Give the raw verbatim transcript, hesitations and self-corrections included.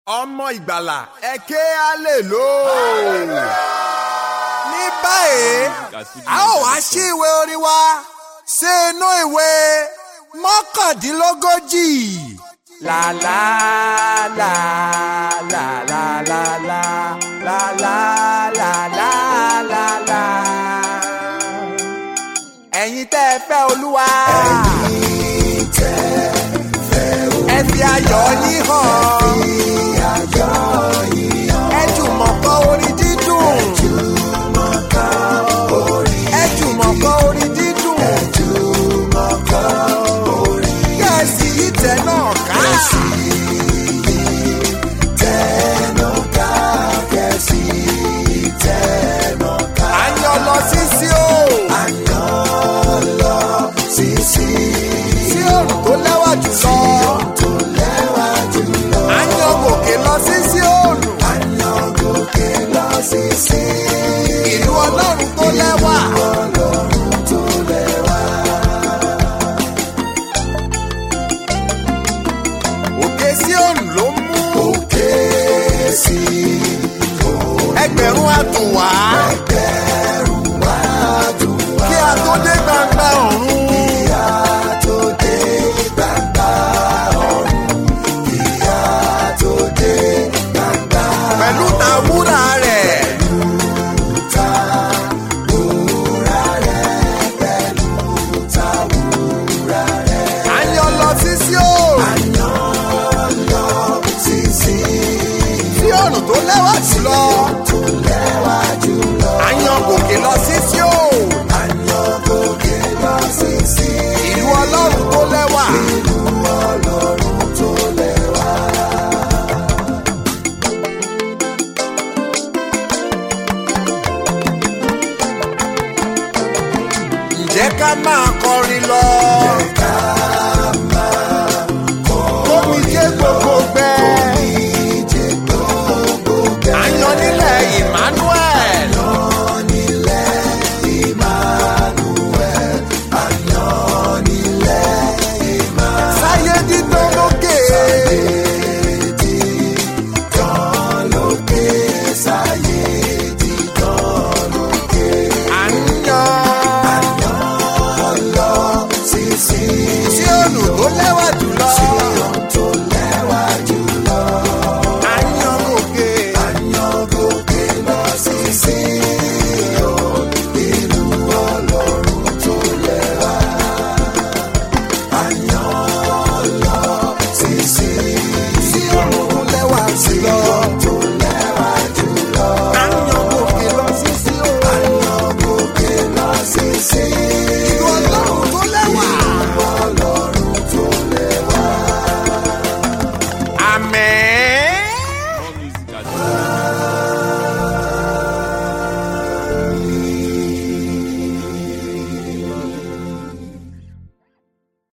ọmọ ìgbàlà ẹ ké hallelujah. ní báyìí a ó wá sí ìwé orin wa sí inú ìwé mọ́kàndínlógójì. La la la la la la la la la la la la la. ẹ̀yin tẹ́ ẹ fẹ́ Olúwa. ẹ̀yin tẹ́ ẹ fẹ́ Olúwa. ẹ fi ayọ̀ yín hàn. ẹ fi ayọ̀ yín hàn. ẹ jùmọ̀ kọ orin dídùn. ẹ jùmọ̀ kọ orin. ẹ jùmọ̀ kọ orin dídùn. ẹ jùmọ̀ kọ orin. kẹ́sì yìí tẹ̀ náà ká. kẹ́sì yìí tẹ̀ náà ká. kẹ́sì yìí tẹ̀ náà ká. à ń yọ lọ sí sí o. à ń yọ lọ sí sí. sí òrùn tó lẹ́wà jùlọ. sí òrùn tó lẹ́wà jùlọ. à ń yọ gòkè lọ sí sí òrùn. à ń yọ gòkè lọ sí sí. ìlú Ọlọ́run tó lẹ́wà. Ọlọ́run tó lẹ́wà. òkè sí òrùn ló mú. Òkè sí òrùn. ẹgbẹ̀rún àtùwá. Ẹgbẹ̀rún àdúrà. kí a tó dé gbangba ọ̀run. Kí a tó dé gbangba ọ̀run. Kí a tó dé gbangba ọ̀run. pẹ̀lú tàwúrà rẹ̀. Ta wúrà rẹ̀, pẹ̀lú ta wúrà rẹ̀. à ń yọ lọ sí sí òrùn. Àyàn lọ sí sí. sí òrùn tó lẹ́wà jùlọ. Tó lẹ́wà jùlọ. à ń yọ gòkè lọ sí sí òrùn.